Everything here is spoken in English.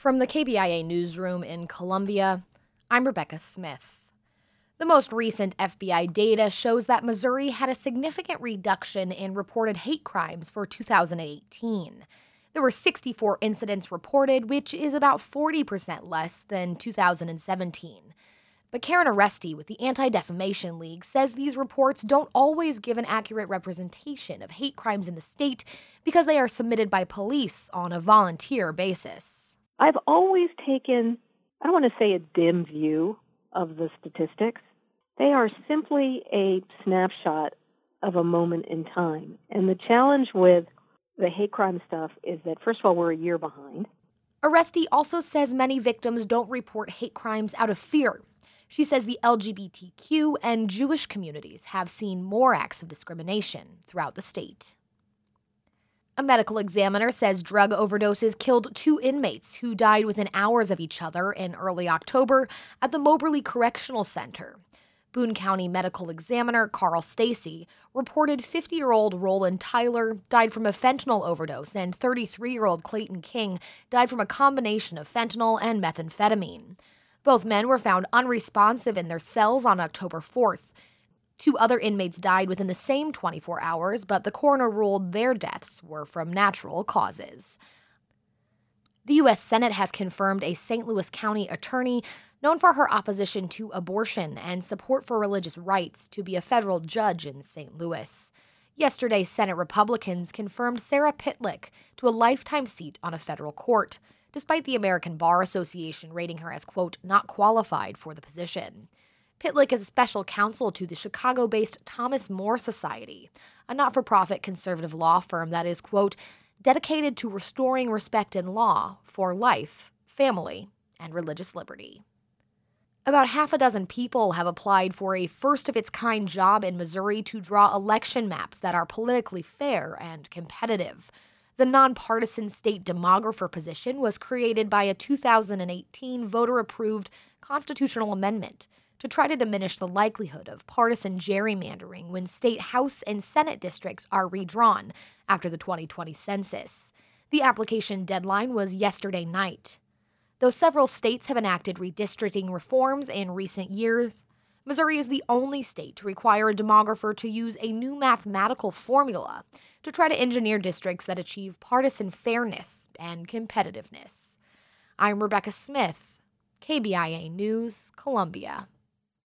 From the KBIA newsroom in Columbia, I'm Rebecca Smith. The most recent FBI data shows that Missouri had a significant reduction in reported hate crimes for 2018. There were 64 incidents reported, which is about 40% less than 2017. But Karen Aresti with the Anti-Defamation League says these reports don't always give an accurate representation of hate crimes in the state because they are submitted by police on a volunteer basis. I've always taken, I don't want to say a dim view of the statistics. They are simply a snapshot of a moment in time. And the challenge with the hate crime stuff is that, first of all, we're a year behind. Aresti also says many victims don't report hate crimes out of fear. She says the LGBTQ and Jewish communities have seen more acts of discrimination throughout the state. A medical examiner says drug overdoses killed 2 inmates who died within hours of each other in early October at the Moberly Correctional Center. Boone County Medical Examiner Carl Stacy reported 50-year-old Roland Tyler died from a fentanyl overdose and 33-year-old Clayton King died from a combination of fentanyl and methamphetamine. Both men were found unresponsive in their cells on October 4th. 2 other inmates died within the same 24 hours, but the coroner ruled their deaths were from natural causes. The U.S. Senate has confirmed a St. Louis County attorney known for her opposition to abortion and support for religious rights to be a federal judge in St. Louis. Yesterday, Senate Republicans confirmed Sarah Pitlick to a lifetime seat on a federal court, despite the American Bar Association rating her as, quote, not qualified for the position. Pitlick is a special counsel to the Chicago-based Thomas More Society, a not-for-profit conservative law firm that is, quote, dedicated to restoring respect in law for life, family, and religious liberty. About half a dozen people have applied for a first-of-its-kind job in Missouri to draw election maps that are politically fair and competitive. The nonpartisan state demographer position was created by a 2018 voter-approved constitutional amendment to try to diminish the likelihood of partisan gerrymandering when state House and Senate districts are redrawn after the 2020 census. The application deadline was yesterday night. Though several states have enacted redistricting reforms in recent years, Missouri is the only state to require a demographer to use a new mathematical formula to try to engineer districts that achieve partisan fairness and competitiveness. I'm Rebecca Smith, KBIA News, Columbia.